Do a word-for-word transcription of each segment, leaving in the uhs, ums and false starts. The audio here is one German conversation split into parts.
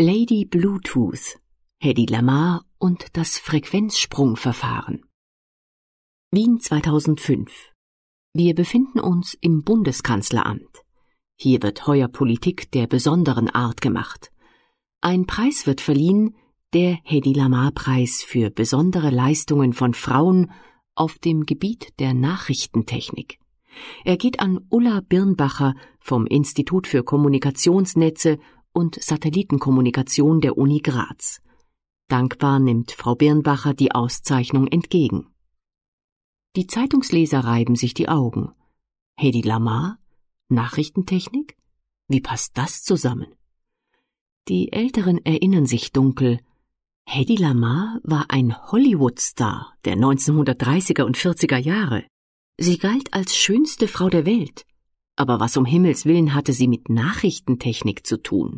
Lady Bluetooth, Hedy Lamarr und das Frequenzsprungverfahren. Wien zweitausendfünf. Wir befinden uns im Bundeskanzleramt. Hier wird heuer Politik der besonderen Art gemacht. Ein Preis wird verliehen, der Hedy-Lamarr-Preis für besondere Leistungen von Frauen auf dem Gebiet der Nachrichtentechnik. Er geht an Ulla Birnbacher vom Institut für Kommunikationsnetze und Satellitenkommunikation der Uni Graz. Dankbar nimmt Frau Birnbacher die Auszeichnung entgegen. Die Zeitungsleser reiben sich die Augen. Hedy Lamarr? Nachrichtentechnik? Wie passt das zusammen? Die Älteren erinnern sich dunkel. Hedy Lamarr war ein Hollywood-Star der neunzehnhundertdreißiger und vierziger Jahre. Sie galt als schönste Frau der Welt. Aber was um Himmels willen hatte sie mit Nachrichtentechnik zu tun?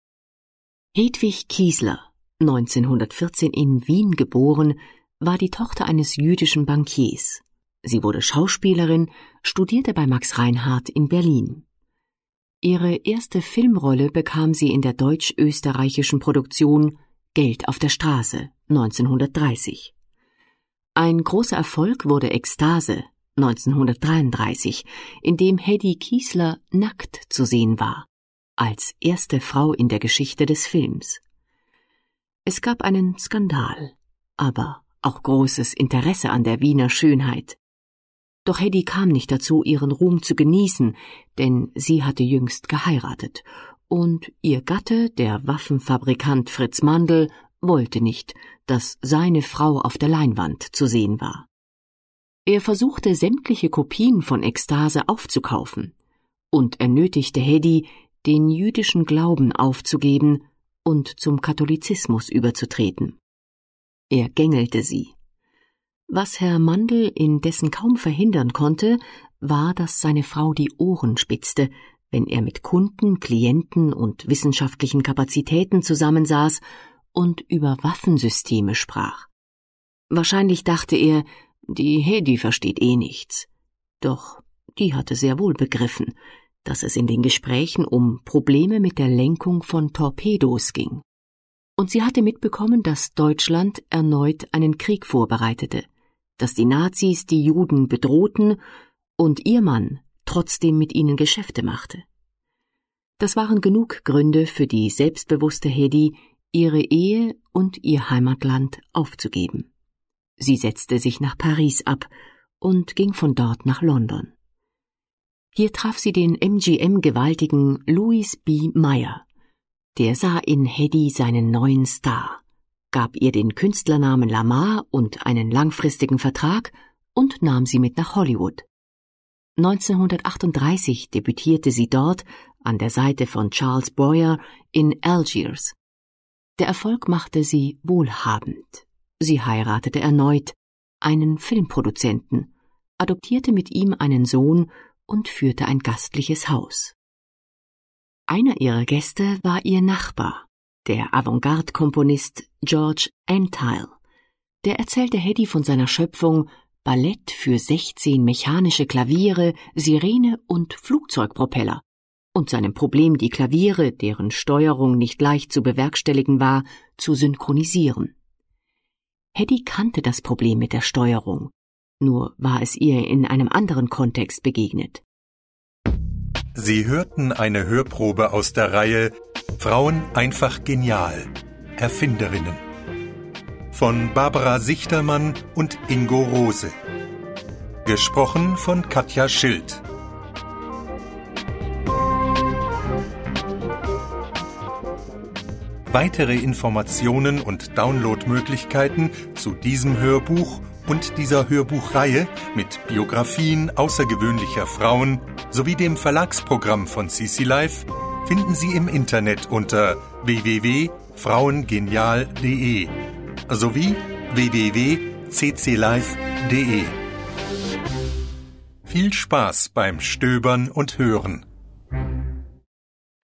Hedwig Kiesler, neunzehnhundertvierzehn in Wien geboren, war die Tochter eines jüdischen Bankiers. Sie wurde Schauspielerin, studierte bei Max Reinhardt in Berlin. Ihre erste Filmrolle bekam sie in der deutsch-österreichischen Produktion Geld auf der Straße neunzehnhundertdreißig. Ein großer Erfolg wurde Ekstase neunzehnhundertdreiunddreißig, in dem Hedy Kiesler nackt zu sehen war, als erste Frau in der Geschichte des Films. Es gab einen Skandal, aber auch großes Interesse an der Wiener Schönheit. Doch Hedy kam nicht dazu, ihren Ruhm zu genießen, denn sie hatte jüngst geheiratet, und ihr Gatte, der Waffenfabrikant Fritz Mandl, wollte nicht, dass seine Frau auf der Leinwand zu sehen war. Er versuchte, sämtliche Kopien von Ekstase aufzukaufen, und er nötigte Hedy, den jüdischen Glauben aufzugeben und zum Katholizismus überzutreten. Er gängelte sie. Was Herr Mandl indessen kaum verhindern konnte, war, dass seine Frau die Ohren spitzte, wenn er mit Kunden, Klienten und wissenschaftlichen Kapazitäten zusammensaß und über Waffensysteme sprach. Wahrscheinlich dachte er, die Hedy versteht eh nichts. Doch die hatte sehr wohl begriffen, dass es in den Gesprächen um Probleme mit der Lenkung von Torpedos ging. Und sie hatte mitbekommen, dass Deutschland erneut einen Krieg vorbereitete, dass die Nazis die Juden bedrohten und ihr Mann trotzdem mit ihnen Geschäfte machte. Das waren genug Gründe für die selbstbewusste Hedy, ihre Ehe und ihr Heimatland aufzugeben. Sie setzte sich nach Paris ab und ging von dort nach London. Hier traf sie den M G M-Gewaltigen Louis B. Mayer. Der sah in Hedy seinen neuen Star, gab ihr den Künstlernamen Lamarr und einen langfristigen Vertrag und nahm sie mit nach Hollywood. neunzehnhundertachtunddreißig debütierte sie dort an der Seite von Charles Boyer in Algiers. Der Erfolg machte sie wohlhabend. Sie heiratete erneut einen Filmproduzenten, adoptierte mit ihm einen Sohn und führte ein gastliches Haus. Einer ihrer Gäste war ihr Nachbar, der Avantgarde-Komponist George Antheil. Der erzählte Hedy von seiner Schöpfung Ballett für sechzehn mechanische Klaviere, Sirene und Flugzeugpropeller und seinem Problem, die Klaviere, deren Steuerung nicht leicht zu bewerkstelligen war, zu synchronisieren. Hedy kannte das Problem mit der Steuerung, nur war es ihr in einem anderen Kontext begegnet. Sie hörten eine Hörprobe aus der Reihe Frauen einfach genial, Erfinderinnen von Barbara Sichtermann und Ingo Rose. Gesprochen von Katja Schild. Weitere Informationen und Downloadmöglichkeiten zu diesem Hörbuch und dieser Hörbuchreihe mit Biografien außergewöhnlicher Frauen sowie dem Verlagsprogramm von C C Live finden Sie im Internet unter w w w punkt frauengenial punkt d e sowie w w w punkt c c live punkt d e. Viel Spaß beim Stöbern und Hören.